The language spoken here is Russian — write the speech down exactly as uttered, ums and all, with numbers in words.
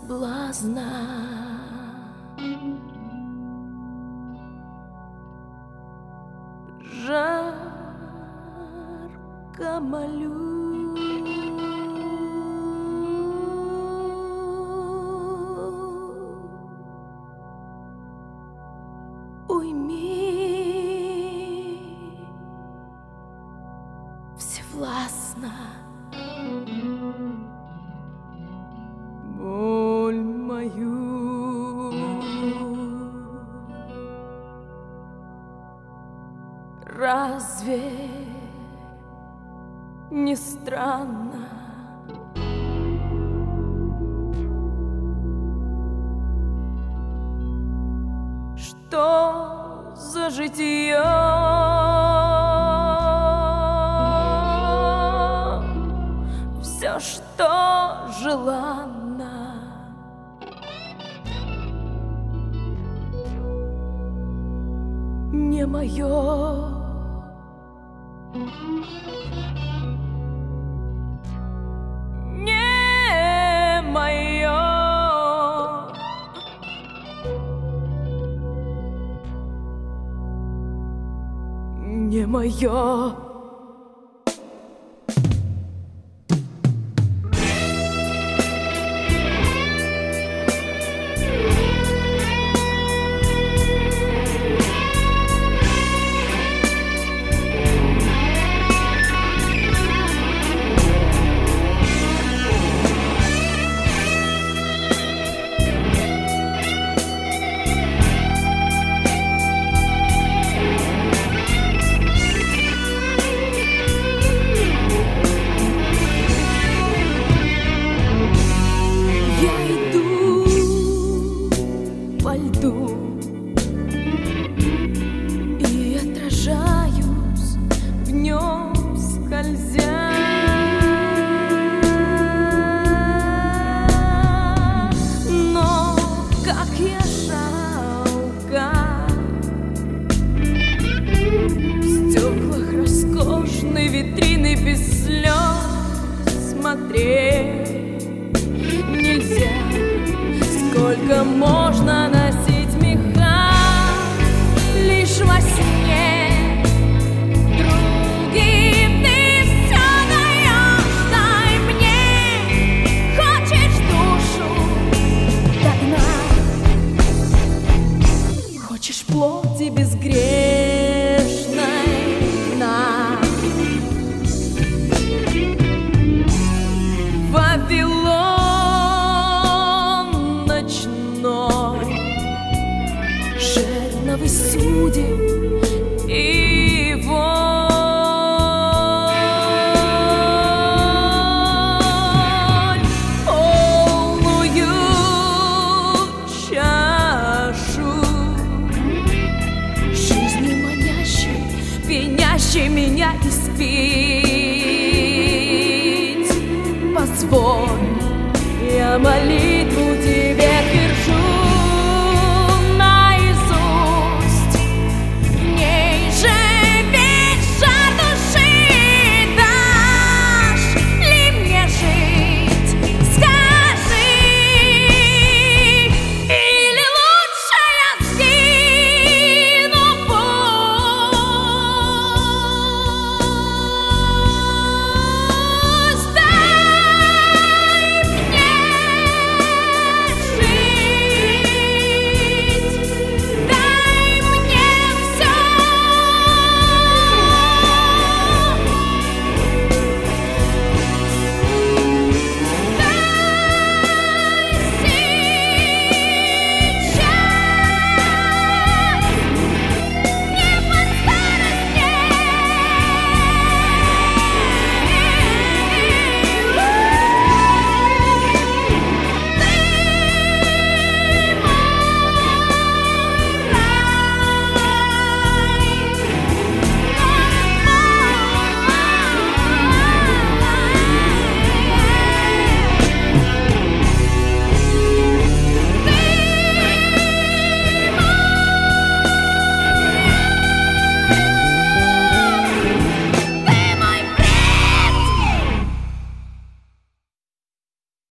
соблазна. Жарко молю, уйми всевластно боль мою. Разве не странно, что за житье все, что желанно, не мое? Не мое. Не мое. И отражаюсь в нем, скользя. Но как я жалко в стеклах роскошной витрины без слез смотреть нельзя. Сколько можно носить меха лишь во сне? Другим ты все даешь, дай мне. Хочешь душу догнать, хочешь плоти безгрешной на Вавилон. Жертвы судеб